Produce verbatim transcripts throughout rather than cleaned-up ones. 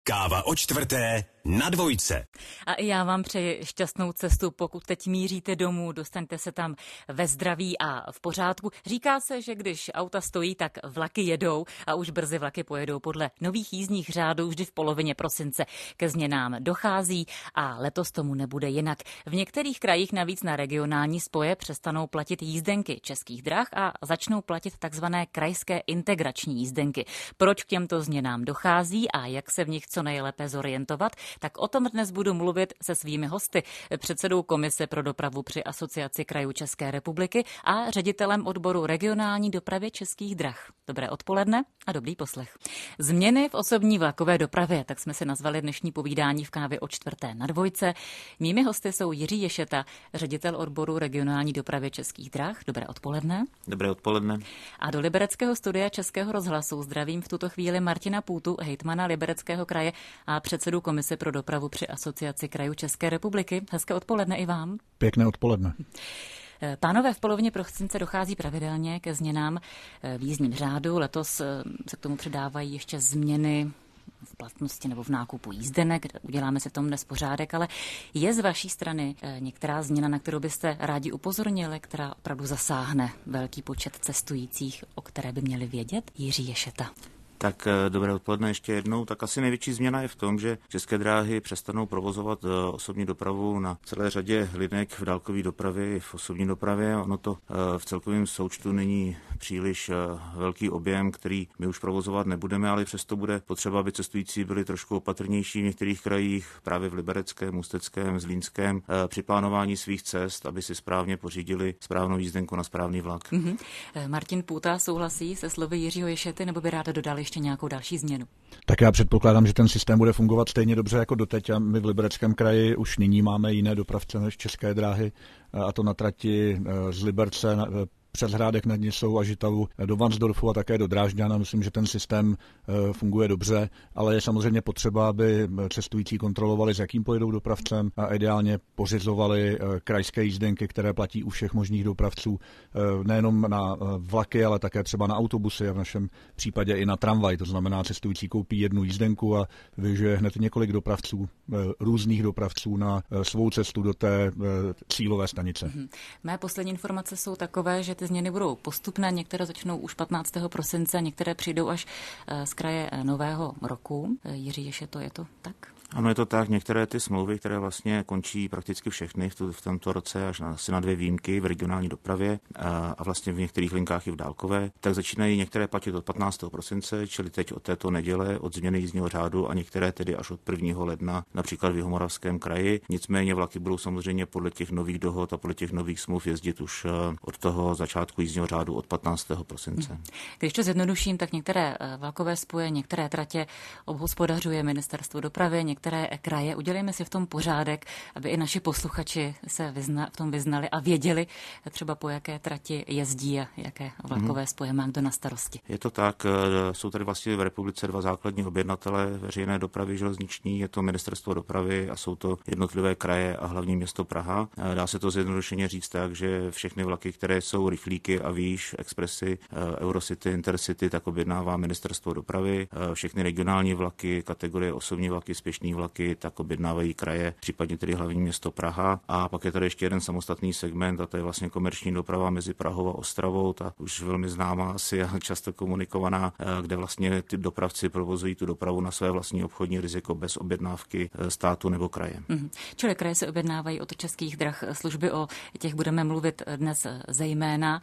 Káva o čtvrté na dvojce. A i já vám přeji šťastnou cestu, pokud teď míříte domů, dostaňte se tam ve zdraví a v pořádku. Říká se, že když auta stojí, tak vlaky jedou a už brzy vlaky pojedou podle nových jízdních řádů. Vždy v polovině prosince ke změnám dochází a letos tomu nebude jinak. V některých krajích navíc na regionální spoje přestanou platit jízdenky Českých drah a začnou platit takzvané krajské integrační jízdenky. Proč k těmto změnám dochází a jak se v nich co nejlépe zorientovat, tak o tom dnes budu mluvit se svými hosty, předsedou Komise pro dopravu při Asociaci krajů České republiky a ředitelem odboru regionální dopravy Českých drah. Dobré odpoledne a dobrý poslech. Změny v osobní vlakové dopravě, tak jsme si nazvali dnešní povídání v Kávě o čtvrté na dvojce. Mými hosty jsou Jiří Ješeta, ředitel odboru regionální dopravy Českých drah. Dobré odpoledne. Dobré odpoledne. A do Libereckého studia Českého rozhlasu zdravím v tuto chvíli Martina Půtu, hejtmana Libereckého kraje a předsedu Komise pro dopravu při Asociaci krajů České republiky. Hezké odpoledne i vám. Pěkné odpoledne. Pánové, v polovině prosince dochází pravidelně ke změnám v jízdním řádu. Letos se k tomu přidávají ještě změny v platnosti nebo v nákupu jízdenek. Uděláme si v tom dnes pořádek, ale je z vaší strany některá změna, na kterou byste rádi upozornili, která opravdu zasáhne velký počet cestujících, o které by měli vědět? Jiří Ješeta. Tak dobré odpoledne ještě jednou. Tak asi největší změna je v tom, že České dráhy přestanou provozovat osobní dopravu na celé řadě linek v dálkové dopravě i v osobní dopravě. Ono to v celkovém součtu není příliš velký objem, který my už provozovat nebudeme, ale přesto bude potřeba, aby cestující byli trošku opatrnější v některých krajích, právě v Libereckém, Ústeckém, Zlínském, při plánování svých cest, aby si správně pořídili správnou jízdenku na správný vlak. Mm-hmm. Martin Půta souhlasí se slovy Jiřího Ješety, nebo by rád dodal ještě nějakou další změnu? Tak já předpokládám, že ten systém bude fungovat stejně dobře jako doteď a my v Libereckém kraji už nyní máme jiné dopravce než České dráhy, a to na trati z Liberce přes Hrádek nad Nisou a Žitavu do Varnsdorfu a také do Drážďan. Myslím, že ten systém funguje dobře, ale je samozřejmě potřeba, aby cestující kontrolovali, s jakým pojedou dopravcem a ideálně pořizovali krajské jízdenky, které platí u všech možných dopravců, nejenom na vlaky, ale také třeba na autobusy a v našem případě i na tramvaj. To znamená, cestující koupí jednu jízdenku a využije hned několik dopravců, různých dopravců na svou cestu do té cílové stanice. Mhm. Mé poslední informace jsou takové, že ty změny budou postupné, některé začnou už patnáctého prosince, některé přijdou až z kraje nového roku. Jiří Ješeto, je to tak? Ano, je to tak. Některé ty smlouvy, které vlastně končí prakticky všechny v, tu, v tomto roce až na, asi na dvě výjimky v regionální dopravě a, a vlastně v některých linkách i v dálkové, tak začínají některé platit od patnáctého prosince, čili teď od této neděle, od změny jízdního řádu a některé tedy až od prvního ledna, například v Jihomoravském kraji. Nicméně vlaky budou samozřejmě podle těch nových dohod a podle těch nových smluv jezdit už od toho začátku jízdního řádu od patnáctého prosince. Když to zjednoduším, tak některé vlakové spoje, některé tratě obhospodařuje Ministerstvo dopravy, některé kraje. Udělejme si v tom pořádek, aby i naši posluchači se vyzna, v tom vyznali a věděli třeba po jaké trati jezdí a jaké vlakové hmm. spoje má kdo na starosti. Je to tak. Jsou tady vlastně v republice dva základní objednatele veřejné dopravy železniční. Je to Ministerstvo dopravy a jsou to jednotlivé kraje a hlavní město Praha. Dá se to zjednodušeně říct tak, že všechny vlaky, které jsou rychlíky a výš, expresy, Eurocity, Intercity, tak objednává Ministerstvo dopravy. Všechny regionální vlaky, kategorie osobní vlaky, spěšní vlaky, tak objednávají kraje, případně tedy hlavní město Praha. A pak je tady ještě jeden samostatný segment a to je vlastně komerční doprava mezi Prahou a Ostravou, ta už velmi známá asi a často komunikovaná, kde vlastně ty dopravci provozují tu dopravu na své vlastní obchodní riziko bez objednávky státu nebo kraje. Mm-hmm. Čili kraje se objednávají od Českých drah služby, o těch budeme mluvit dnes zejména.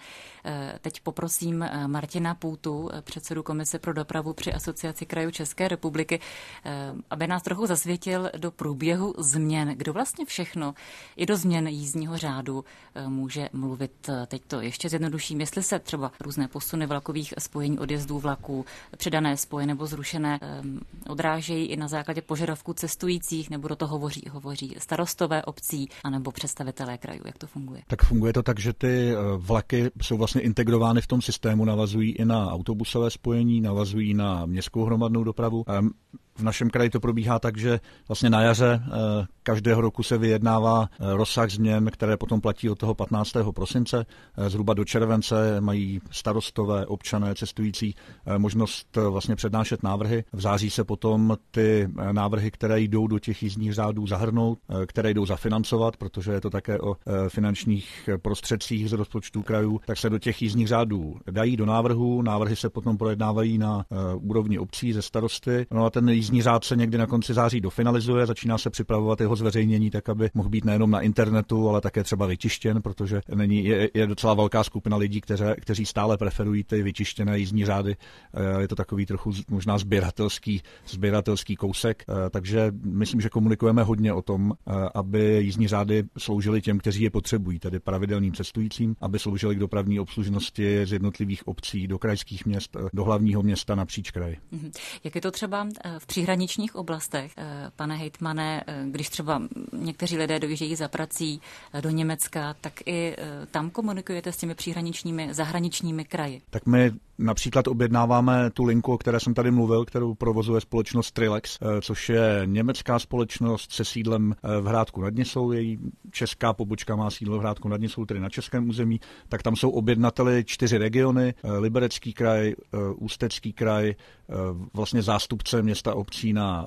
Teď poprosím Martina Půtu, předsedu Komise pro dopravu při Asociaci krajů České republiky, aby nás trochu zasvětil do průběhu změn. Kdo vlastně všechno i do změn jízdního řádu může mluvit? Teď to ještě zjednoduším. Jestli se třeba různé posuny vlakových spojení odjezdů vlaků, přidané spoje nebo zrušené odrážejí i na základě požadavků cestujících, nebo do toho hovoří, hovoří starostové obcí anebo představitelé krajů. Jak to funguje? Tak funguje to tak, že ty vlaky jsou vlastně integrovány v tom systému, navazují i na autobusové spojení, navazují na městskou hromadnou dopravu. V našem kraji to probíhá tak, že vlastně na jaře každého roku se vyjednává rozsah změn, které potom platí od toho patnáctého prosince. Zhruba do července mají starostové, občané, cestující možnost vlastně přednášet návrhy. V září se potom ty návrhy, které jdou do těch jízdních řádů, zahrnout, které jdou zafinancovat, protože je to také o finančních prostředcích z rozpočtů krajů, tak se do těch jízdních řádů dají do návrhu. Návrhy se potom projednávají na úrovni obcí ze starosty. No a ten jízdní řád se někdy na konci září dofinalizuje, začíná se připravovat jeho zveřejnění tak, aby mohl být nejenom na internetu, ale také třeba vytištěn, protože není, je, je docela velká skupina lidí, kteře, kteří stále preferují ty vytištěné jízdní řády. Je to takový trochu možná sběratelský, sběratelský kousek, takže myslím, že komunikujeme hodně o tom, aby jízdní řády sloužily těm, kteří je potřebují, tedy pravidelným cestujícím, aby sloužily k dopravní obslužnosti z jednotlivých obcí do krajských měst, do hlavního města napříč kraji. Jak je to třeba v příhraničních oblastech, pane hejtmane, když třeba někteří lidé dojíždějí za prací do Německa, tak i tam komunikujete s těmi příhraničními zahraničními kraji? Tak my například objednáváme tu linku, o které jsem tady mluvil, kterou provozuje společnost Trilex, což je německá společnost se sídlem v Hrádku nad Nisou. Její česká pobočka má sídlo v Hrádku nad Nisou, tedy na českém území. Tak tam jsou objednateli čtyři regiony: Liberecký kraj, Ústecký kraj, vlastně zástupce města obcí na,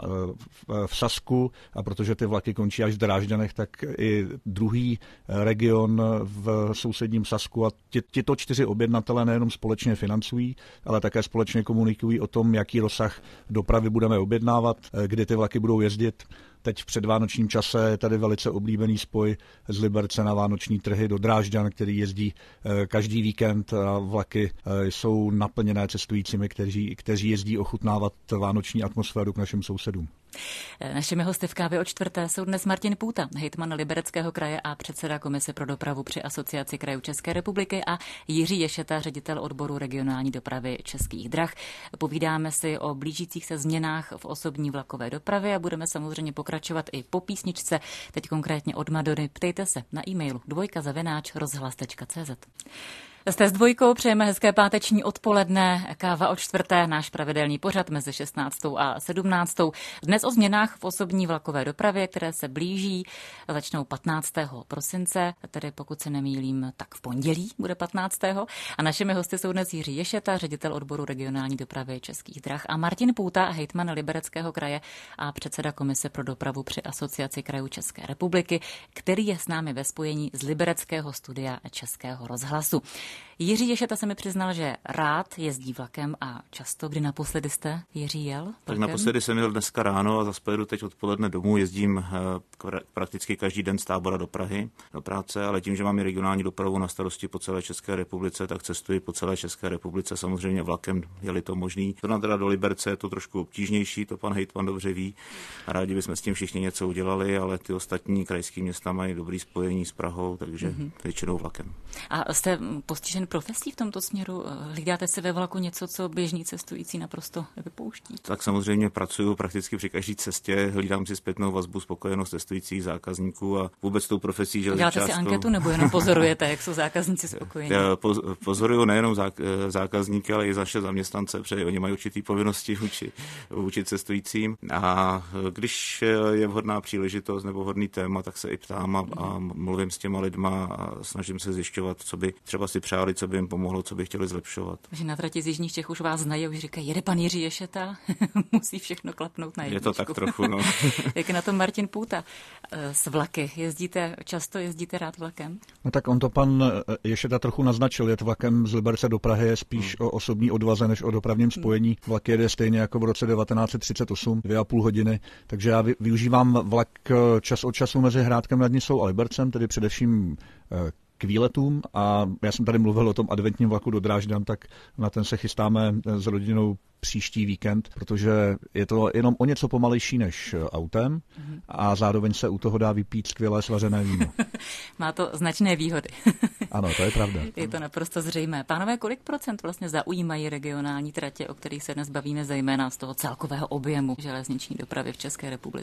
v Sasku, a protože ty vlaky končí až v Drážďanech, tak i druhý region v sousedním Sasku. A tyto čtyři objednatele nejenom společně financují, ale také společně komunikují o tom, jaký rozsah dopravy budeme objednávat, kdy ty vlaky budou jezdit. Teď v předvánočním čase je tady velice oblíbený spoj z Liberce na vánoční trhy do Drážďan, který jezdí každý víkend, a vlaky jsou naplněné cestujícími, kteří, kteří jezdí ochutnávat vánoční atmosféru k našim sousedům. Našimi hosty v Kávě o čtvrté jsou dnes Martin Půta, hejtman Libereckého kraje a předseda Komise pro dopravu při Asociaci krajů České republiky, a Jiří Ješeta, ředitel odboru regionální dopravy Českých drah. Povídáme si o blížících se změnách v osobní vlakové dopravě a budeme samozřejmě pokračovat i po písničce, teď konkrétně od Madony. Ptejte se na e-mailu dvojka zavináč rozhlas tečka cé zet. Jste s dvojkou, přejeme hezké páteční odpoledne. Káva o čtvrté, náš pravidelný pořad mezi šestnáctou a sedmnáctou. Dnes o změnách v osobní vlakové dopravě, které se blíží, začnou patnáctého prosince, tedy pokud se nemýlím, tak v pondělí bude patnáctého A našimi hosty jsou dnes Jiří Ješeta, ředitel odboru regionální dopravy Českých drah, a Martin Půta, hejtman Libereckého kraje a předseda Komise pro dopravu při Asociaci krajů České republiky, který je s námi ve spojení z Libereckého studia Českého rozhlasu. Jiří Ješeta se mi přiznal, že rád jezdí vlakem, a často. Kdy naposledy jste, Jiří, jel vlakem? Tak naposledy jsem jel dneska ráno a zase pojedu teď odpoledne domů. Jezdím prakticky každý den z Tábora do Prahy, do práce, ale tím, že mám i regionální dopravu na starosti po celé České republice, tak cestuji po celé České republice, samozřejmě vlakem, je-li to možný. To teda do Liberce je to trošku obtížnější, to pan hejtman dobře ví. Rádi bychom s tím všichni něco udělali, ale ty ostatní krajské města mají dobrý spojení s Prahou, takže mm-hmm. většinou vlakem. A jste postižen profesí v tomto směru? Hlídáte si ve vlaku něco, co běžní cestující naprosto vypouští? Tak samozřejmě pracuju prakticky při každé cestě, hlídám si zpětnou vazbu, spokojenost cestujících, zákazníků a vůbec tou profesí železničářskou. Děláte si anketu nebo jenom pozorujete, jak jsou zákazníci spokojení? Já pozoruju nejenom zákazníky, ale i naše zaměstnance, protože oni mají určitý povinnosti vůči, vůči cestujícím. A když je vhodná příležitost nebo vhodný téma, tak se i ptám a, a mluvím s těma lidma a snažím se zjišťovat, co by třeba si přáli, co by jim pomohlo, co by chtěli zlepšovat. Že na trati z jižních Čech už vás znají a už říkají, jede pan Jiří Ješeta, musí všechno klapnout na jedničku. Je to tak trochu, no. Jak na tom Martin Půta s vlaky? Jezdíte, často jezdíte rád vlakem? No tak on to pan Ješeta trochu naznačil, jet vlakem z Liberce do Prahy je spíš hmm. o osobní odvaze než o dopravním spojení. Vlak jede stejně jako v roce devatenáct set třicet osm, dvě a půl hodiny, takže já využívám vlak čas od času mezi Hrádkem nad Nisou a Libercem, tedy především k výletům, a já jsem tady mluvil o tom adventním vlaku do Drážďan, tak na ten se chystáme s rodinou příští víkend, protože je to jenom o něco pomalejší než autem a zároveň se u toho dá vypít skvělé svařené víno. Má to značné výhody. Ano, to je pravda. Je to naprosto zřejmé. Pánové, kolik procent vlastně zaujímají regionální tratě, o kterých se dnes bavíme, zejména z toho celkového objemu železniční dopravy v České republice?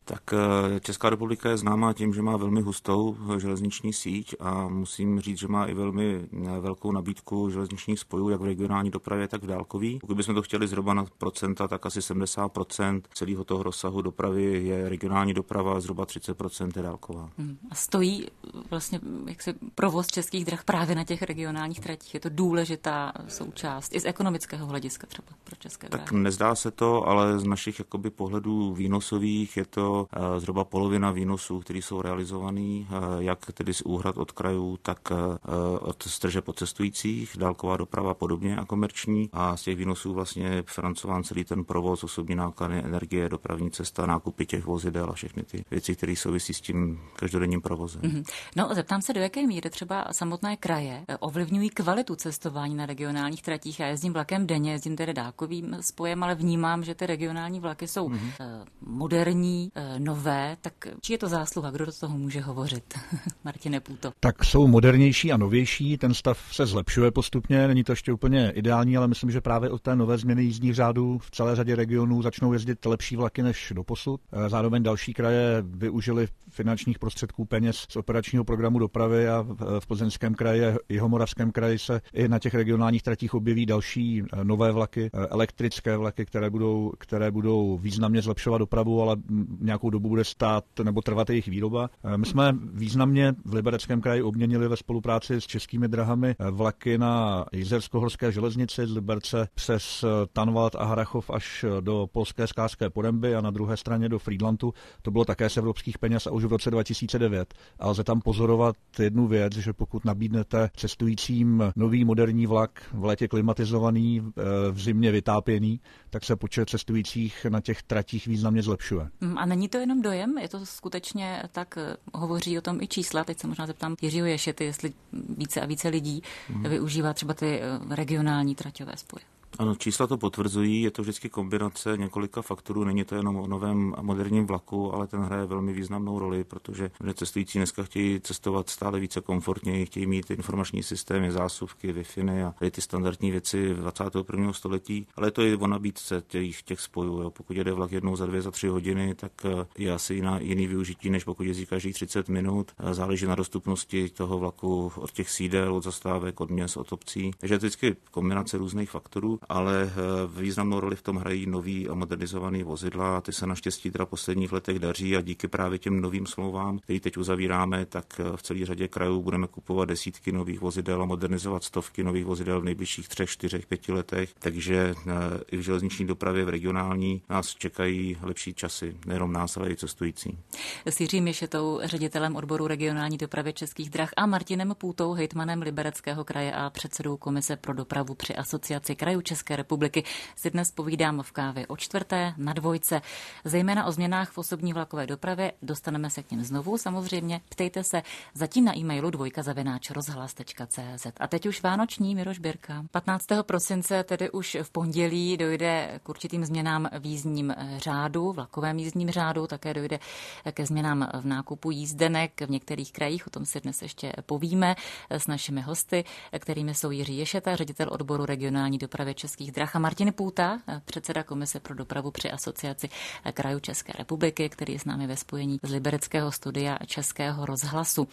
Tak Česká republika je známá tím, že má velmi hustou železniční síť a musím říct, že má i velmi velkou nabídku železničních spojů, jak v regionální dopravě, tak v dálkový. Pokud bychom to chtěli zhruba na procenta, tak asi sedmdesát procent celého toho rozsahu dopravy je regionální doprava, zhruba třicet procent je dálková. Hmm. A stojí vlastně jak se provoz Českých drah právě na těch regionálních tratích? Je to důležitá součást i z ekonomického hlediska třeba pro České dráhy? Tak nezdá se to, ale z našich jakoby pohledů výnosových je to uh, zhruba polovina výnosů, které jsou realizovaný, uh, jak tedy z úhrad od krajů, tak uh, od strže po cestujících, dálková doprava a podobně a komerční. A z těch výnosů vlastně je financován celý ten provoz, osobní náklady, energie, dopravní cesta, nákupy těch vozidel a všechny ty věci, které souvisí s tím každodenním provozem. Mm-hmm. No, zeptám se, do jaké míry třeba samotné kraje ovlivňují kvalitu cestování na regionálních tratích. Já jezdím vlakem denně, jezdím tedy dálkovým spojem, ale vnímám, že ty regionální vlaky jsou mm-hmm. moderní, nové, tak či je to zásluha, kdo do toho může hovořit? Martine Půto. Tak jsou modernější a novější, ten stav se zlepšuje postupně, není to ještě úplně ideální, ale myslím, že právě od té nové změny jízdních řádů v celé řadě regionů začnou jezdit lepší vlaky než doposud. Zároveň další kraje využili finančních prostředků peněz z operačního programu dopravy a v Plzeňském kraji a Jihomoravském kraji se i na těch regionálních tratích objeví další nové vlaky, elektrické vlaky, které budou, které budou významně zlepšovat dopravu, ale nějakou dobu bude stát nebo trvat jejich výroba. My jsme významně v Libereckém kraji obměnili ve spolupráci s Českými drahami vlaky na Jizersko-horské železnici z Liberce přes Tanvald a Harachov až do polské Skářské Poręby a na druhé straně do Frýdlantu. To bylo také z evropských peněz a už v roce dva tisíce devět. A lze tam pozorovat jednu věc, že pokud nabídnete cestujícím nový moderní vlak v létě klimatizovaný, v zimě vytápěný, tak se počet cestujících na těch tratích významně zlepšuje. A není to jenom dojem? Je to skutečně tak, hovoří o tom i čísla. Teď se možná zeptám Jiřího Ješety, jestli více a více lidí hmm. využívá třeba ty regionální traťové spoje. Ano, čísla to potvrzují, je to vždycky kombinace několika faktorů, není to jenom o novém a moderním vlaku, ale ten hraje velmi významnou roli, protože cestující dneska chtějí cestovat stále více komfortněji, chtějí mít informační systémy, zásuvky, Wi-Fi a ty standardní věci dvacátého prvního století, ale to je o nabídce těch, těch spojů. Jo. Pokud jede vlak jednou za dvě, za tři hodiny, tak je asi jiná, jiný využití, než pokud jezdí každý třicet minut. Záleží na dostupnosti toho vlaku od těch sídel, od zastávek, od měst, od obcí. Takže je to vždycky kombinace různých faktorů. Ale významnou roli v tom hrají nový a modernizovaný vozidla. Ty se naštěstí teda v posledních letech daří a díky právě těm novým smlouvám, které teď uzavíráme, tak v celé řadě krajů budeme kupovat desítky nových vozidel a modernizovat stovky nových vozidel v nejbližších třech, čtyřech, pěti letech. Takže i v železniční dopravě v regionální nás čekají lepší časy, nejenom nás, ale i cestující. S Jiřím Ješetou, ředitelem odboru regionální dopravy Českých drah a Martinem Půtou, hejtmanem Libereckého kraje a předsedou Komise pro dopravu při Asociaci krajů České republiky, si dnes povídám v kávě o čtvrté na dvojce. Zejména o změnách v osobní vlakové dopravě, dostaneme se k něm znovu. Samozřejmě ptejte se zatím na e-mailu dvojka zavináč rozhlas tečka cé zet. A teď už vánoční, Miroš Birka. patnáctého prosince, tedy už v pondělí, dojde k určitým změnám v jízdním řádu, vlakovém jízdním řádu, také dojde ke změnám v nákupu jízdenek v některých krajích, o tom si dnes ještě povíme s našimi hosty, kterými jsou Jiří Ješeta, ředitel odboru regionální dopravy Českých drah a Martin Půta, předseda Komise pro dopravu při Asociaci krajů České republiky, který je s námi ve spojení z Libereckého studia Českého rozhlasu.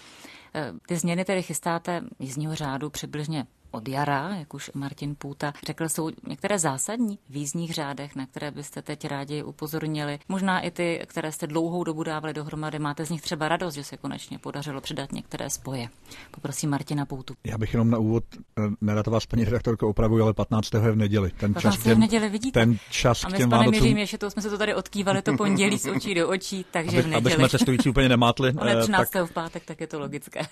Ty změny tedy chystáte jízdního řádu přibližně od jara, jak už Martin Půta řekl, jsou některé zásadní v jízdních řádech, na které byste teď rádi upozornili. Možná i ty, které jste dlouhou dobu dávali dohromady. Máte z nich třeba radost, že se konečně podařilo přidat některé spoje. Poprosím Martina Půtu. Já bych jenom na úvod, nerad vás, paní redaktorko, opravuji, ale patnáctého je v neděli. Ten patnáctého čas, v neděli, vidíte? Ten čas a my s panem Jiřím Ješetou jsme se to tady odkývali to pondělí z očí do očí, takže aby, v neděli. Aby jsme cestující úplně nemátli. Ale třináctého tak... v pátek, tak je to logické.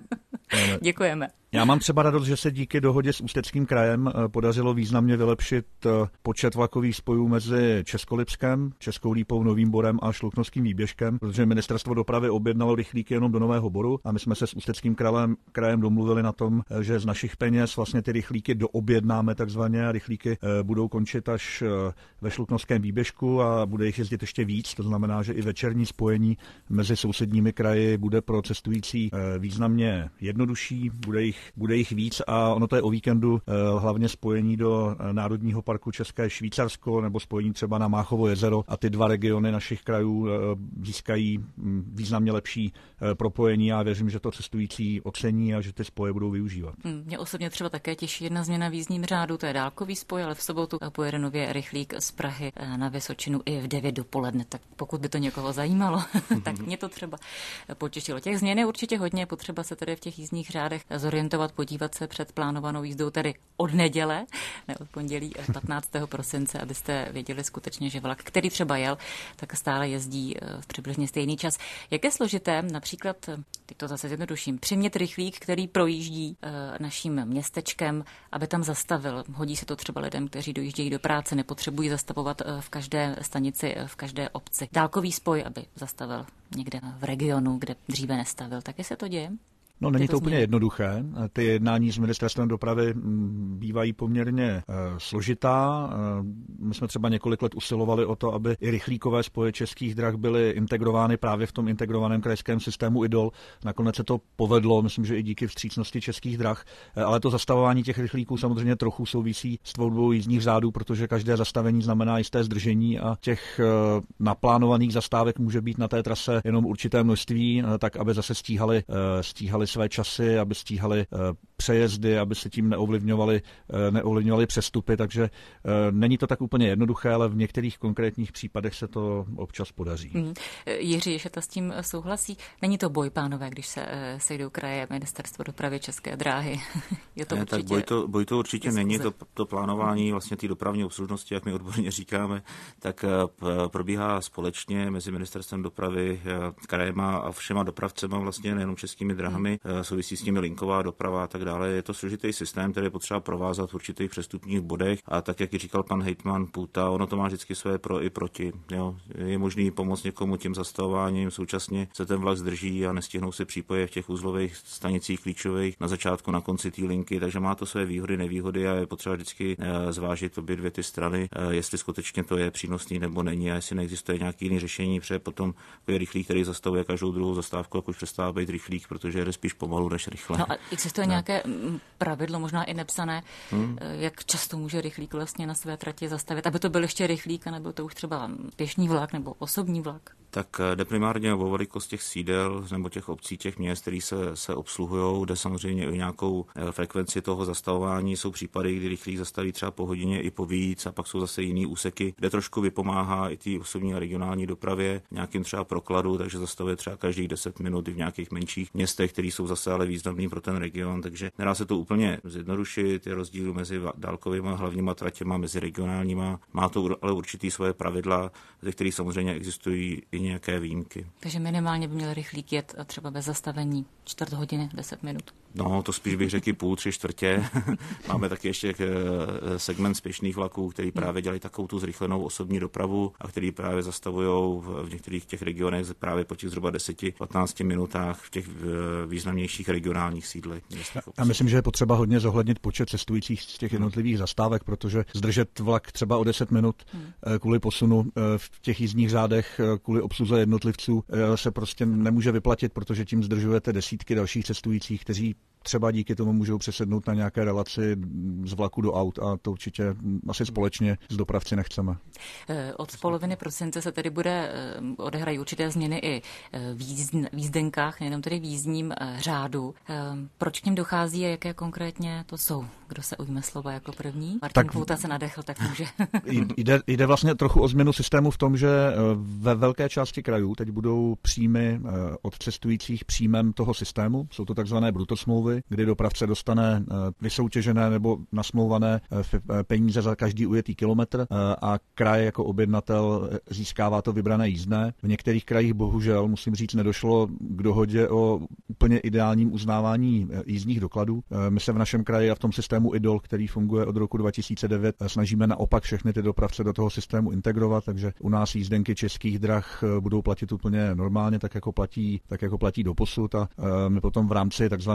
Děkujeme. Já mám třeba radost, že se díky dohodě s Ústeckým krajem podařilo významně vylepšit počet vlakových spojů mezi Českolipskem, Českou Lípou, Novým Borem a Šluknovským výběžkem, protože ministerstvo dopravy objednalo rychlíky jenom do Nového Boru a my jsme se s Ústeckým krajem, krajem domluvili na tom, že z našich peněz vlastně ty rychlíky doobjednáme takzvaně a rychlíky budou končit až ve Šluknovském výběžku a bude jich jezdit ještě víc, to znamená, že i večerní spojení mezi sousedními kraji bude pro cestující významně jednodušší, bude jich jich, bude jich víc a ono to je o víkendu hlavně spojení do Národního parku České Švýcarsko nebo spojení třeba na Máchovo jezero a ty dva regiony našich krajů získají významně lepší propojení a věřím, že to cestující ocení a že ty spoje budou využívat. Mě osobně třeba také těší jedna změna v jízdním řádu, to je dálkový spoj, ale v sobotu pojede nově rychlík z Prahy na Vysočinu i v devět dopoledne, tak pokud by to někoho zajímalo, tak mě to třeba potěšilo. Těch změn je určitě hodně, potřeba se tedy v těch jízdních řádech zorientovat, podívat se před plánovanou jízdou, tedy od neděle, ne od pondělí patnáctého prosince, abyste věděli skutečně, že vlak, který třeba jel, tak stále jezdí v přibližně stejný čas. Jak je složité, například, teď to zase zjednoduším, přimět rychlík, který projíždí naším městečkem, aby tam zastavil. Hodí se to třeba lidem, kteří dojíždějí do práce, nepotřebují zastavovat v každé stanici, v každé obci. Dálkový spoj, aby zastavil někde v regionu, kde dříve nestavil. Taky se to děje? No, není to úplně jednoduché. Ty jednání s ministerstvem dopravy bývají poměrně e, složitá. E, my jsme třeba několik let usilovali o to, aby i rychlíkové spoje Českých drah byly integrovány právě v tom integrovaném krajském systému I D O L. Nakonec se to povedlo, myslím, že i díky vstřícnosti Českých drah, e, ale to zastavování těch rychlíků samozřejmě trochu souvisí s tvorbou jízdních řádů, protože každé zastavení znamená jisté zdržení a těch e, naplánovaných zastávek může být na té trase jenom určité množství, e, tak aby zase stíhali, e, stíhali své časy, aby stíhali přejezdy, aby se tím neovlivňovali, neovlivňovali přestupy, takže není to tak úplně jednoduché, ale v některých konkrétních případech se to občas podaří. Hmm. Jiří Ješeta s tím souhlasí. Není to boj, pánové, když se sejdou kraje, ministerstvo dopravy, České dráhy. Je to ne, určitě... Tak boj to, boj to určitě diskuze. Není. To, to plánování vlastně té dopravní obslužnosti, jak my odborně říkáme, tak probíhá společně mezi ministerstvem dopravy, krajema a všema dopravcema, vlastně nejenom Českými drahami. Hmm. Souvisí s nimi linková doprava a tak dále. Je to složitý systém, který je potřeba provázat v určitých přestupních bodech a tak, jak ji říkal pan hejtman Půta, ono to má vždycky své pro i proti. Jo. Je možný pomoct někomu tím zastavováním, současně se ten vlak zdrží a nestihnou se přípoje v těch uzlových stanicích klíčových na začátku, na konci té linky, takže má to své výhody, nevýhody a je potřeba vždycky zvážit obě dvě ty strany, jestli skutečně to je přínosný nebo není a jestli neexistuje nějaký jiný řešení, protože potom je rychlík, který zastavuje každou druhou zastávku, jak už přestává být rychlík, protože jde spíš pomalu než rychle. No a existuje no. nějaké pravidlo, možná i nepsané, hmm. jak často může rychlík vlastně na své trati zastavit, aby to byl ještě rychlík, a nebo to už třeba pěšný vlak nebo osobní vlak? Tak jde primárně o velikost těch sídel nebo těch obcí, těch měst, které se, se obsluhují, jde samozřejmě o nějakou frekvenci toho zastavování. Jsou případy, kdy rychlík zastaví třeba po hodině i po víc a pak jsou zase jiný úseky, kde trošku vypomáhá i té osobní a regionální dopravě, nějakým třeba prokladu, takže zastavuje třeba každých deset minut i v nějakých menších městech, které jsou zase ale významný pro ten region, takže nedá se to úplně zjednodušit, je rozdíl mezi dálkovými hlavníma tratěma, mezi regionálníma, má to ale určitý svoje pravidla, ze kterých samozřejmě existují i nějaké výjimky. Takže minimálně by měl rychlík jet třeba bez zastavení čtvrt hodiny, deset minut. No, to spíš bych řekl půl, tři čtvrtě. Máme taky ještě segment spěšných vlaků, který právě dělají takovou tu zrychlenou osobní dopravu a který právě zastavují v některých těch regionech právě po těch zhruba deset až patnáct minutách v těch významnějších regionálních sídlech. Já myslím, že je potřeba hodně zohlednit počet cestujících z těch jednotlivých zastávek, protože zdržet vlak třeba o deset minut kvůli posunu v těch jízdních řádech, kvůli obsluze jednotlivců se prostě nemůže vyplatit, protože tím zdržujete desítky dalších cestujících, kteří třeba díky tomu můžou přesednout na nějaké relaci z vlaku do aut a to určitě asi společně s dopravci nechceme. Od poloviny prosince se tedy bude odehrají určité změny i v jízdenkách, nejenom tedy v jízdním řádu. Proč k nim dochází a jaké konkrétně to jsou? Kdo se ujme slova jako první? Martin Půta se nadechl, tak může. Jde, jde vlastně trochu o změnu systému v tom, že ve velké části krajů teď budou příjmy od cestujících příjmem toho systému. Jsou to takzvané brutosmlouvy, kdy dopravce dostane vysoutěžené nebo nasmlouvané peníze za každý ujetý kilometr a kraj jako objednatel získává to vybrané jízdné. V některých krajích bohužel, musím říct, nedošlo k dohodě o úplně ideálním uznávání jízdních dokladů. My se v našem kraji a v tom systému I D O L, který funguje od roku dva tisíce devět, snažíme naopak všechny ty dopravce do toho systému integrovat, takže u nás jízdenky Českých drah budou platit úplně normálně, tak jako platí, tak jako platí doposud a my potom v rámci takzvané pro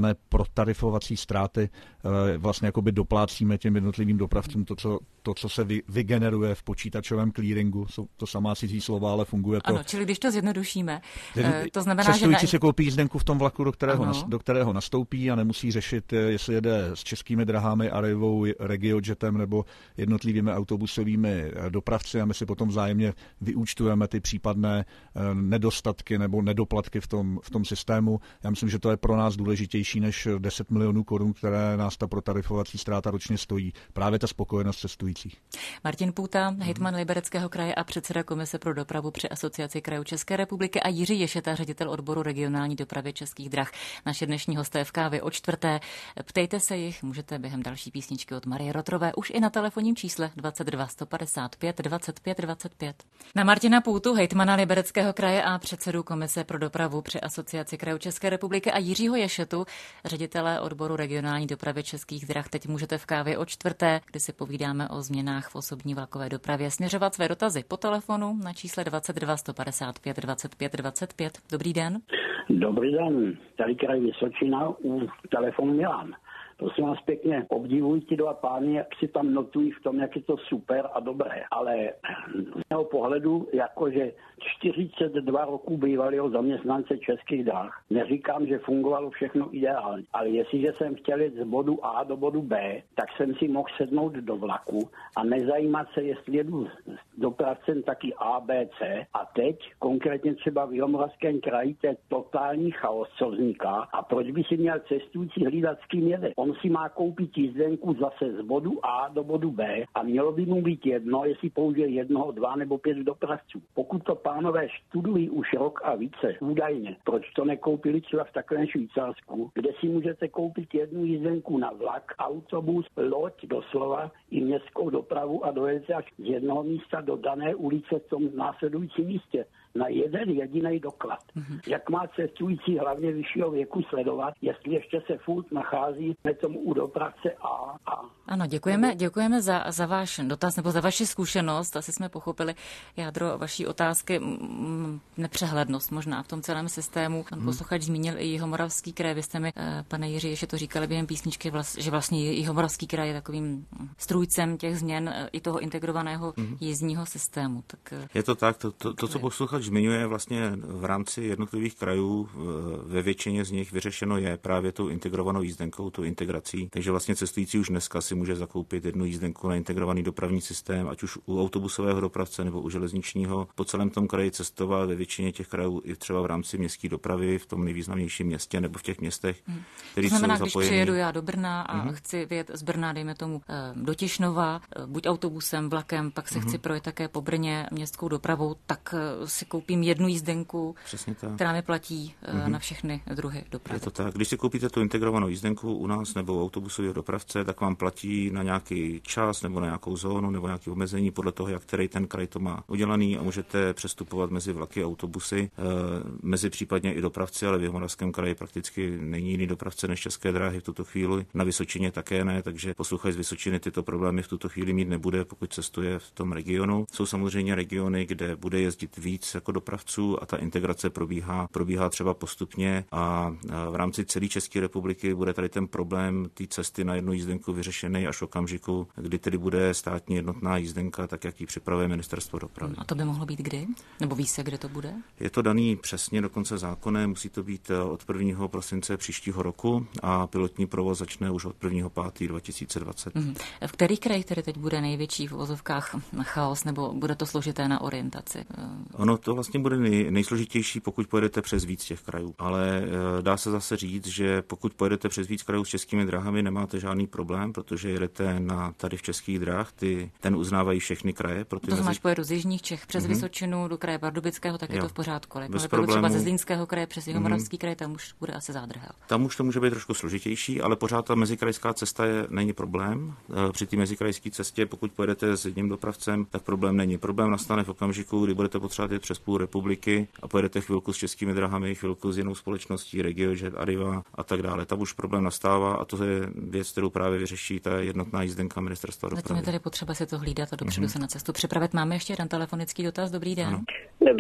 protarifovací ztráty vlastně jakoby doplácíme těm jednotlivým dopravcům to, co, to, co se vy, vygeneruje v počítačovém clearingu. Jsou to samá cizí slova, ale funguje to. Ano, čili když to zjednodušíme, to znamená, cestující že... si koupí jízdenku v tom vlaku, do kterého, nas, do kterého nastoupí a nemusí řešit, jestli jede s českými drahami, Arrivou, RegioJetem nebo jednotlivými autobusovými dopravci a my si potom vzájemně vyúčtujeme ty případné nedostatky nebo nedoplatky v tom, v tom systému. Já myslím, že to je pro nás důležitější než deset milionů korun, které nás ta protarifovací ztráta ročně stojí. Právě ta spokojenost cestujících. Martin Půta, hejtman Libereckého kraje a předseda Komise pro dopravu při Asociaci krajů České republiky a Jiří Ješeta, ředitel odboru regionální dopravy Českých drah. Naše dnešní hosté v Kávě o čtvrté. Ptejte se jich, můžete během další písničky od Marie Rotrové už i na telefonním čísle dvacet dva sto padesát pět dvacet pět dvacet pět. Na Martina Půtu, hejtmana Libereckého kraje a předsedu Komise pro dopravu při Asociaci krajů České republiky a Jiřího Ješetu, ředitele odboru regionální dopravy Českých drah. Teď můžete v Kávě o čtvrté, kdy si povídáme o změnách v osobní vlakové dopravě, směřovat své dotazy po telefonu na čísle dvacet dva sto padesát pět dvacet pět dvacet pět. Dobrý den. Dobrý den, tady kraj Vysočina, u telefonu Milan. Prosím vás pěkně, obdivuji ti dva pány, jak si tam notují v tom, jak je to super a dobré, ale z mého pohledu, jakože čtyřicet dva roků bývalého zaměstnance Českých drah, neříkám, že fungovalo všechno ideálně, ale jestliže jsem chtěl jít z bodu A do bodu B, tak jsem si mohl sednout do vlaku a nezajímat se, jestli jedu s dopravcem taky A, B, C. A teď, konkrétně třeba v Jihomoravském kraji, to je totální chaos, co vzniká. A proč by si měl cestující hlídat, s kým jede? On si má koupit jízdenku zase z bodu A do bodu B a mělo by mu být jedno, jestli použije jednoho, dva nebo pět dopravců. Pokud to pánové študují už rok a více, údajně, proč to nekoupili třeba v takovém Švýcarsku, kde si můžete koupit jednu jízdenku na vlak, autobus, loď doslova i městskou dopravu a dojezte až z jednoho místa do dané ulice v tom následujícím místě na jeden jediný doklad. Mm-hmm. Jak má cestující hlavně vyššího věku sledovat, jestli ještě se furt nachází na tomu u dopravce A. a Ano, děkujeme, děkujeme za, za váš dotaz nebo za vaši zkušenost. Asi jsme pochopili jádro vaší otázky. Nepřehlednost možná v tom celém systému. Pan hmm. posluchač zmínil i Jihomoravský kraj. Vy jste mi, pane Jiří, ještě to říkali během písničky, že vlastně Jihomoravský kraj je takovým strůjcem těch změn i toho integrovaného hmm. jízdního systému. Tak je to tak. To, to, to co posluchač zmiňuje, vlastně v rámci jednotlivých krajů ve většině z nich vyřešeno je právě tou integrovanou jízdenkou, tou integrací. Takže vlastně cestující už dneska si může zakoupit jednu jízdenku na integrovaný dopravní systém, ať už u autobusového dopravce nebo u železničního. Po celém tom kraji cestovat ve většině těch krajů i třeba v rámci městské dopravy v tom nejvýznamnějším městě nebo v těch městech, hmm. které jsou znamená, zapojení. Když přijedu já do Brna a hmm. chci vyjet z Brna, dejme tomu do Těšnova, buď autobusem, vlakem, pak se hmm. chci projet také po Brně městskou dopravou, tak si koupím jednu jízdenku, která mi platí hmm. na všechny druhy dopravy. Je to tak. Když si koupíte tu integrovanou jízdenku u nás nebo u autobusového dopravce, tak vám platí na nějaký čas nebo na nějakou zónu nebo nějaké omezení podle toho, jak který ten kraj to má udělaný a můžete přestupovat mezi vlaky a autobusy, e, mezi případně i dopravci, ale v Jihomoravském kraji prakticky není jiný dopravce než České dráhy v tuto chvíli. Na Vysočině také ne, takže posluchač z Vysočiny tyto problémy v tuto chvíli mít nebude, pokud cestuje v tom regionu. Jsou samozřejmě regiony, kde bude jezdit víc jako dopravců a ta integrace probíhá, probíhá třeba postupně a v rámci celé České republiky bude tady ten problém té cesty na jednu jízdenku vyřešený až v okamžiku, kdy tedy bude státní jednotná jízdenka, tak jak ji připravuje Ministerstvo dopravy. A to by mohlo být kdy? Nebo ví se, kde to bude? Je to daný přesně dokonce zákonem, musí to být od prvního prosince příštího roku a pilotní provoz začne už od prvního pátého dva tisíce dvacet. Mm. V kterých krajích tedy teď bude největší v uvozovkách chaos nebo bude to složité na orientaci? Ono to vlastně bude nej, nejsložitější, pokud pojedete přes víc těch krajů, ale dá se zase říct, že pokud pojedete přes víc krajů s Českými dráhami, nemáte žádný problém, protože jedete na tady v Českých dráh, ty, ten uznávají všechny kraje. Pro ty to mezi... máš pojedu z jižních Čech přes mm-hmm. Vysočinu do kraje Pardubického, tak jo. Je to v pořádku. Ale třeba ze Zlínského kraje přes Jihomoravský mm-hmm. kraj, tam už bude asi zádrhel. Tam už to může být trošku složitější, ale pořád ta mezikrajská cesta je, není problém. Při té mezikrajské cestě, pokud pojedete s jedním dopravcem, tak problém není. Problém nastane v okamžiku, kdy budete potřebovat jít přes půl republiky a pojedete chvilku s Českými dráhami, chvilku s jinou společností, RegioJet, Arriva a tak dále. Tam už problém nastává a to je věc, kterou právě vyřeší ta jednotná jízdenka Ministerstva dopravy. Zatím je tedy potřeba si to hlídat a dopředu mm-hmm. se na cestu připravit. Máme ještě jeden telefonický dotaz. Dobrý den. Ano. Dobrý den,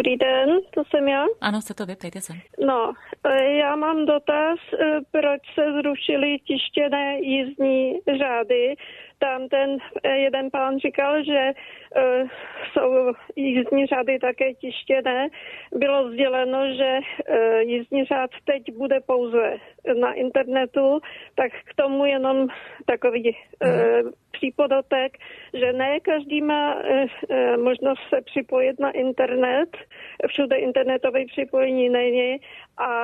den, to jsem já. Ano, jste to vy, ptejte se. No, já mám dotaz, proč se zrušily tištěné jízdní řády. Tam ten jeden pán říkal, že uh, jsou jízdní řády také tištěné. Bylo sděleno, že uh, jízdní řád teď bude pouze na internetu, tak k tomu jenom takový uh, přípodotek, že ne každý má uh, možnost se připojit na internet. Všude internetové připojení není a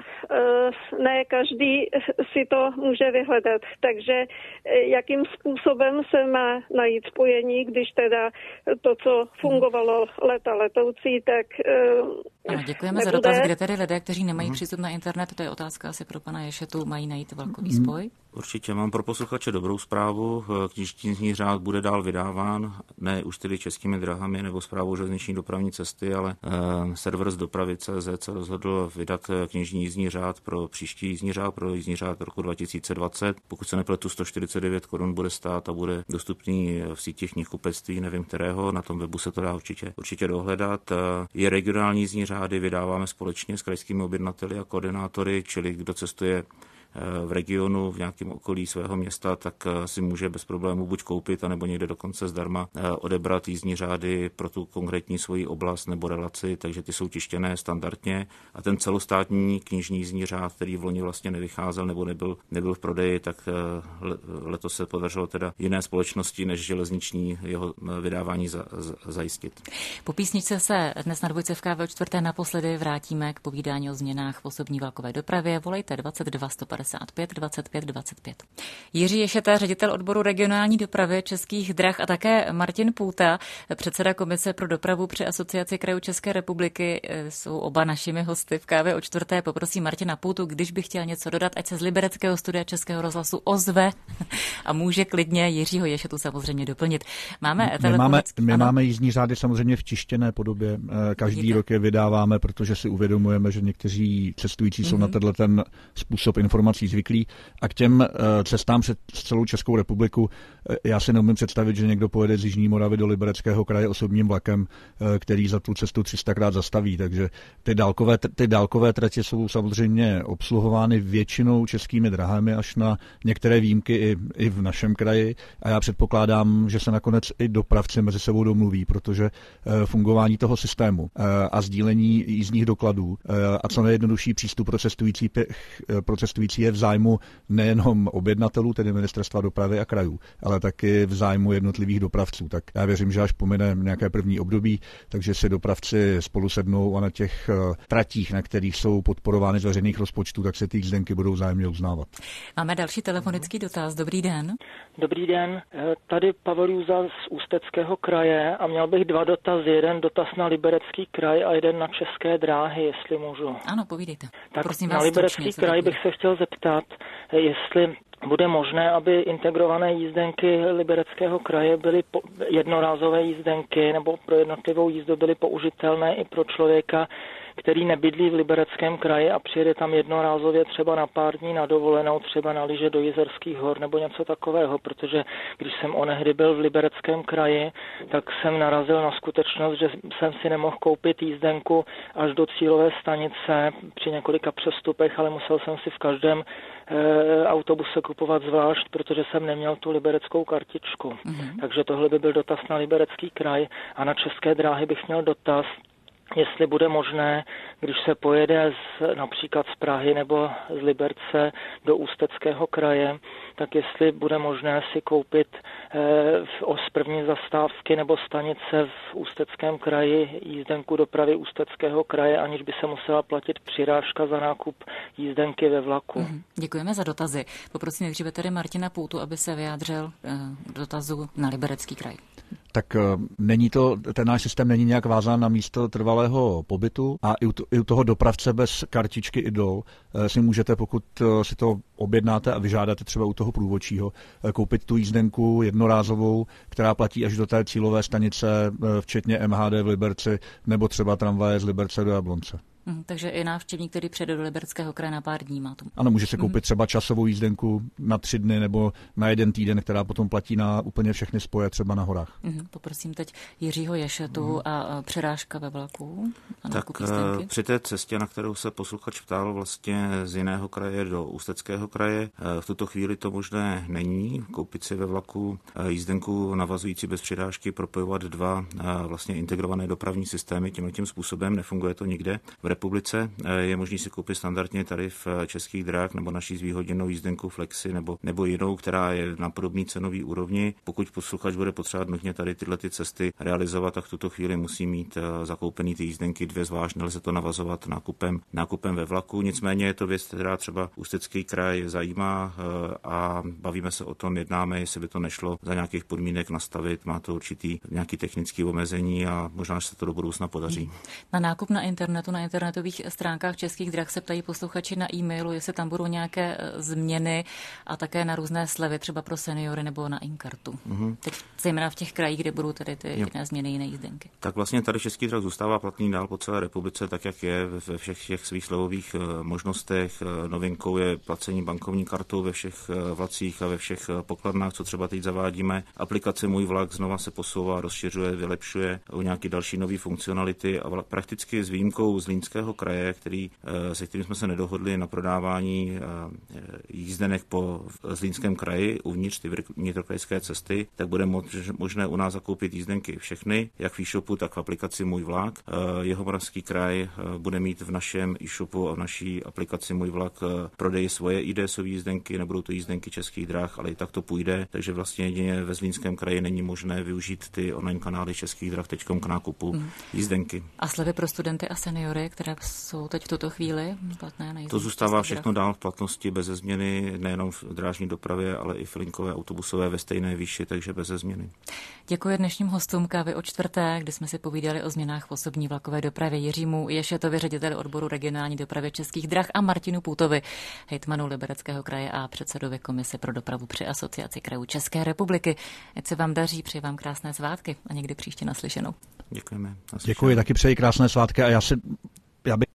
uh, ne každý si to může vyhledat. Takže uh, jakým způsobem se má najít spojení, když teda to, co fungovalo leta letoucí, tak uh, ano, děkujeme nebude. Za dotaz, kde tedy lidé, kteří nemají hmm. přístup na internet, to je otázka asi pro pana Ješetu, mají najít vlakový hmm. spoj? Určitě mám pro posluchače dobrou zprávu. Knižní řád bude dál vydáván, ne už tedy českými drahami nebo Správou železniční dopravní cesty, ale uh, server z dopravy tečka cé zet se rozhodl vydat knižní jízdní řád pro příští jízdní řád, pro jízdní řád roku dva tisíce dvacet. Pokud se nepletu, sto čtyřicet devět korun bude stát a bude dostupný v síti knihkupectví, nevím kterého, na tom webu se to dá určitě, určitě dohledat. Je regionální jízdní řády, vydáváme společně s krajskými objednateli a koordinátory, čili kdo cestuje v regionu, v nějakém okolí svého města, tak si může bez problémů buď koupit, anebo někde dokonce zdarma odebrat jízdní řády pro tu konkrétní svoji oblast nebo relaci, takže ty jsou tištěné standardně. A ten celostátní knižní jízdní řád, který v loni vlastně nevycházel nebo nebyl, nebyl v prodeji, tak letos se podařilo teda jiné společnosti než železniční jeho vydávání za, za, zajistit. Po písničce se dnes na dvojce v káve o čtvrté naposledy vrátíme k povídání o změnách v osobní vlakové dopravě. Volejte dvacet dva sto padesát pět dvacet pět dvacet pět. Jiří Ješeta, ředitel odboru regionální dopravy Českých drah a také Martin Půta, předseda Komise pro dopravu při Asociaci krajů České republiky, jsou oba našimi hosty v kávě o čtvrté. Poprosím Martina Půtu, když by chtěl něco dodat, ať se z libereckého studia Českého rozhlasu ozve a může klidně Jiřího Ješetu samozřejmě doplnit. Máme my máme, my máme jízdní řády samozřejmě v tištěné podobě. Každý Díky. rok je vydáváme, protože si uvědomujeme, že někteří cestující mm-hmm. jsou na tenhle ten způsob informací zvyklí a k těm cestám před celou Českou republiku já si neumím představit, že někdo pojede z Jižní Moravy do Libereckého kraje osobním vlakem, který za tu cestu tři sta krát zastaví, takže ty dálkové, ty dálkové tratě jsou samozřejmě obsluhovány většinou Českými drahami až na některé výjimky i, i v našem kraji a já předpokládám, že se nakonec i dopravci mezi sebou domluví, protože fungování toho systému a sdílení jízdních dokladů a co nejjednodušší přístup pro cestující, pro cestující je v zájmu nejenom objednatelů, tedy Ministerstva dopravy a krajů, ale taky v zájmu jednotlivých dopravců. Tak já věřím, že až pomine nějaké první období, takže se dopravci spolu sednou a na těch tratích, na kterých jsou podporovány z veřejných rozpočtů, tak se ty jízdenky budou vzájemně uznávat. Máme další telefonický dotaz. Dobrý den. Dobrý den. Tady Pavel Júza z Ústeckého kraje a měl bych dva dotazy. Jeden dotaz na Liberecký kraj a jeden na České dráhy, jestli můžu. Ano, povídejte. Tak prosím na vás Liberecký stručně, kraj bych se chtěl zeptat, jestli bude možné, aby integrované jízdenky Libereckého kraje byly po, jednorázové jízdenky nebo pro jednotlivou jízdu byly použitelné i pro člověka, který nebydlí v Libereckém kraji a přijede tam jednorázově třeba na pár dní na dovolenou, třeba na lyže do Jizerských hor nebo něco takového, protože když jsem onehdy byl v Libereckém kraji, tak jsem narazil na skutečnost, že jsem si nemohl koupit jízdenku až do cílové stanice při několika přestupech, ale musel jsem si v každém e, autobuse kupovat zvlášť, protože jsem neměl tu libereckou kartičku. Mm-hmm. Takže tohle by byl dotaz na Liberecký kraj a na České dráhy bych měl dotaz, jestli bude možné, když se pojede z, například z Prahy nebo z Liberce do Ústeckého kraje, tak jestli bude možné si koupit eh, z první zastávky nebo stanice v Ústeckém kraji jízdenku dopravy Ústeckého kraje, aniž by se musela platit přirážka za nákup jízdenky ve vlaku. Mm, děkujeme za dotazy. Poprosím nejdříve tedy Martina Půtu, aby se vyjádřil eh, dotazu na Liberecký kraj. Tak není to, ten náš systém není nějak vázán na místo trvalého pobytu a i u, to, i u toho dopravce bez kartičky idol si můžete, pokud si to objednáte a vyžádáte třeba u toho průvodčího, koupit tu jízdenku jednorázovou, která platí až do té cílové stanice, včetně M H D v Liberci, nebo třeba tramvaje z Liberce do Jablonce. Hmm, takže i návštěvník, který přijde do Libereckého kraje na pár dní, má to. Ano, může se koupit hmm. třeba časovou jízdenku na tři dny nebo na jeden týden, která potom platí na úplně všechny spoje třeba na horách. Hmm, poprosím teď Jiřího Ješetu hmm. a přerážka ve vlaku. Tak při té cestě, na kterou se posluchač ptal vlastně z jiného kraje do Ústeckého kraje, v tuto chvíli to možné není. Koupit si ve vlaku jízdenku navazující bez přirážky, propojovat dva vlastně integrované dopravní systémy tímhle tím způsobem, nefunguje to nikde v republice. Je možné si koupit standardně tarif Českých drah nebo naší zvýhodněnou jízdenku Flexi nebo, nebo jinou, která je na podobný cenový úrovni. Pokud posluchač bude potřebovat nutně tady tyhle ty cesty realizovat, tak v tuto chvíli musí mít zakoupený ty jízdenky dvě zvlášť, nelze to navazovat nákupem, nákupem ve vlaku. Nicméně je to věc, která třeba Ústecký kraj zajímá a bavíme se o tom, jednáme, jestli by to nešlo za nějakých podmínek nastavit. Má to určitý nějaký technický omezení a možná se to do budoucna podaří. Na nákup na internetu, na internetových stránkách Českých drah se ptají posluchači na e-mailu, jestli tam budou nějaké změny a také na různé slevy, třeba pro seniory nebo na inkartu. Mm-hmm. Teď zejména v těch krajích, kde budou tedy ty jiné změny, jiné jízdenky. Tak vlastně tady Český drah zůstává platný dál po celé republice, tak jak je ve všech těch svých slevových možnostech. Novinkou je placení bankovní kartou ve všech vlacích a ve všech pokladnách, co třeba teď zavádíme. Aplikace Můj vlak znova se posouvá, rozšiřuje, vylepšuje o nějaké další nové funkcionality a prakticky s výjimkou Zlínského kraje, který, se kterým jsme se nedohodli na prodávání jízdenek po Zlínském kraji uvnitř ty vnitrokrajské cesty, tak bude možné u nás zakoupit jízdenky všechny, jak v e-shopu, tak v aplikaci Můj vlak. Jihomoravský kraj bude mít v našem e-shopu a v naší aplikaci Můj vlak prodej svoje í dé esové jízdenky, nebudou to jízdenky Českých drah, ale i tak to půjde, takže vlastně jedině ve Zlínském kraji není možné využít ty online kanály Českých drah teďkom k nákupu hmm. jízdenky. A slevy pro studenty a seniory, které jsou teď v tuto chvíli platné na jízdenky? To zůstává všechno dál v platnosti bez změny, nejenom v drážní dopravě, ale i v linkové autobusové ve stejné výši, takže bez změny. Děkuji dnešním hostům Kávy o čtvrté, kdy jsme si povídali o změnách v osobní vlakové dopravě, Jiřímu Ješetovi, řediteli odboru regionální dopravy Českých drah, a Martinu Půtovi, hejtmanu Libereckého kraje a předsedovi Komise pro dopravu při Asociaci krajů České republiky. Ať se vám daří, přeji vám krásné svátky a někdy příště naslyšenou. Děkujeme. Děkuji, taky přeji krásné svátky a já si já bych